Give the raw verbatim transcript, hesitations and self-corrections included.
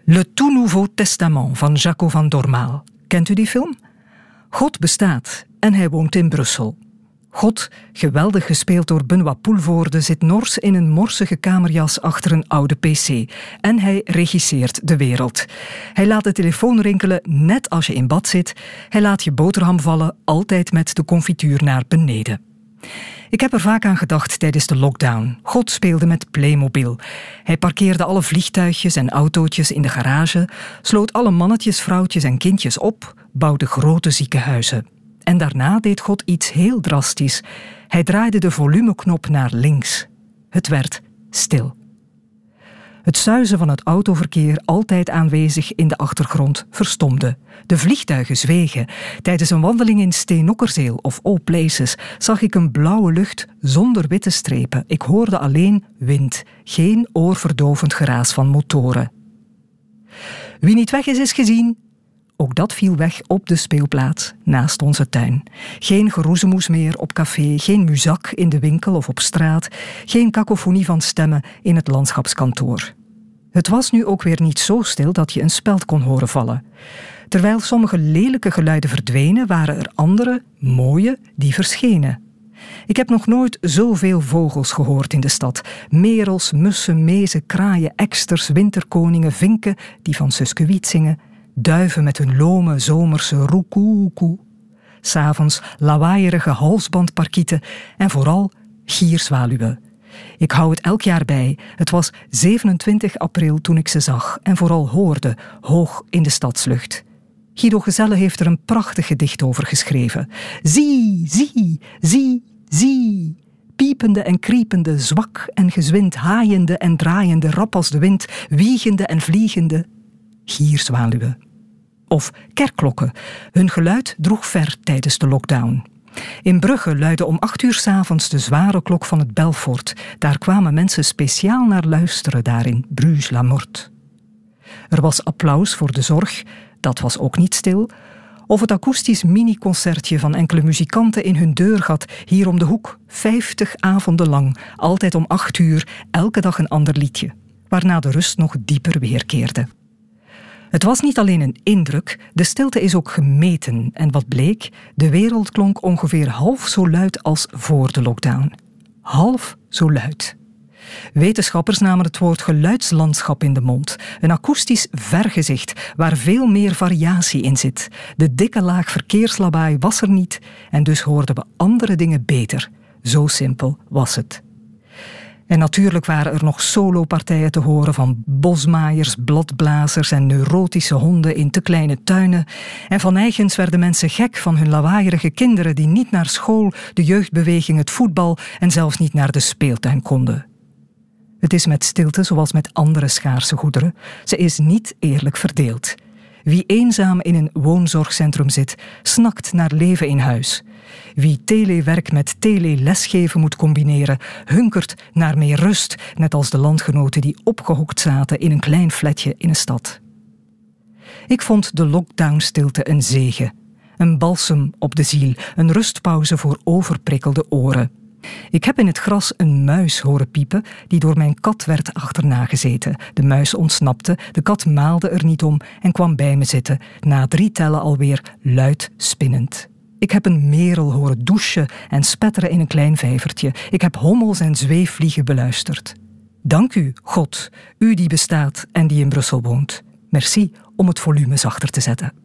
Le Tout Nouveau Testament van Jaco van Dormaal. Kent u die film? God bestaat en hij woont in Brussel. God, geweldig gespeeld door Benoît Poelvoorde, zit nors in een morsige kamerjas achter een oude pc. En hij regisseert de wereld. Hij laat de telefoon rinkelen net als je in bad zit. Hij laat je boterham vallen, altijd met de confituur naar beneden. Ik heb er vaak aan gedacht tijdens de lockdown. God speelde met Playmobil. Hij parkeerde alle vliegtuigjes en autootjes in de garage, sloot alle mannetjes, vrouwtjes en kindjes op, bouwde grote ziekenhuizen. En daarna deed God iets heel drastisch. Hij draaide de volumeknop naar links. Het werd stil. Het suizen van het autoverkeer, altijd aanwezig in de achtergrond, verstomde. De vliegtuigen zwegen. Tijdens een wandeling in Steenokkerzeel of All Places zag ik een blauwe lucht zonder witte strepen. Ik hoorde alleen wind, geen oorverdovend geraas van motoren. Wie niet weg is, is gezien. Ook dat viel weg op de speelplaats naast onze tuin. Geen geroezemoes meer op café, geen muzak in de winkel of op straat, geen kakofonie van stemmen in het landschapskantoor. Het was nu ook weer niet zo stil dat je een speld kon horen vallen. Terwijl sommige lelijke geluiden verdwenen, waren er andere, mooie, die verschenen. Ik heb nog nooit zoveel vogels gehoord in de stad. Merels, mussen, mezen, kraaien, eksters, winterkoningen, vinken, die van Suske Wied zingen, duiven met hun lome zomerse roekoekoe, 's avonds lawaaierige halsbandparkieten en vooral gierzwaluwen. Ik hou het elk jaar bij. Het was zevenentwintig april toen ik ze zag en vooral hoorde, hoog in de stadslucht. Guido Gezelle heeft er een prachtig gedicht over geschreven. Zie, zie, zie, zie. Piepende en kriepende, zwak en gezwind, haaiende en draaiende, rap als de wind, wiegende en vliegende gierzwaluwen. Of kerkklokken. Hun geluid droeg ver tijdens de lockdown. In Brugge luidde om acht uur 's avonds de zware klok van het Belfort. Daar kwamen mensen speciaal naar luisteren, daarin Bruges-la-Morte. Er was applaus voor de zorg, dat was ook niet stil. Of het akoestisch mini-concertje van enkele muzikanten in hun deurgat hier om de hoek. Vijftig avonden lang, altijd om acht uur, elke dag een ander liedje. Waarna de rust nog dieper weerkeerde. Het was niet alleen een indruk, de stilte is ook gemeten. En wat bleek, de wereld klonk ongeveer half zo luid als voor de lockdown. Half zo luid. Wetenschappers namen het woord geluidslandschap in de mond. Een akoestisch vergezicht waar veel meer variatie in zit. De dikke laag verkeerslawaai was er niet en dus hoorden we andere dingen beter. Zo simpel was het. En natuurlijk waren er nog solopartijen te horen van bosmaaiers, bladblazers en neurotische honden in te kleine tuinen. En van eigens werden mensen gek van hun lawaaierige kinderen die niet naar school, de jeugdbeweging, het voetbal en zelfs niet naar de speeltuin konden. Het is met stilte zoals met andere schaarse goederen. Ze is niet eerlijk verdeeld. Wie eenzaam in een woonzorgcentrum zit, snakt naar leven in huis. Wie telewerk met telelesgeven moet combineren, hunkert naar meer rust, net als de landgenoten die opgehokt zaten in een klein flatje in een stad. Ik vond de lockdown-stilte een zegen. Een balsem op de ziel, een rustpauze voor overprikkelde oren. Ik heb in het gras een muis horen piepen die door mijn kat werd achterna gezeten. De muis ontsnapte, de kat maalde er niet om en kwam bij me zitten, na drie tellen alweer luid spinnend. Ik heb een merel horen douchen en spetteren in een klein vijvertje. Ik heb hommels en zweefvliegen beluisterd. Dank u, God, u die bestaat en die in Brussel woont. Merci om het volume zachter te zetten.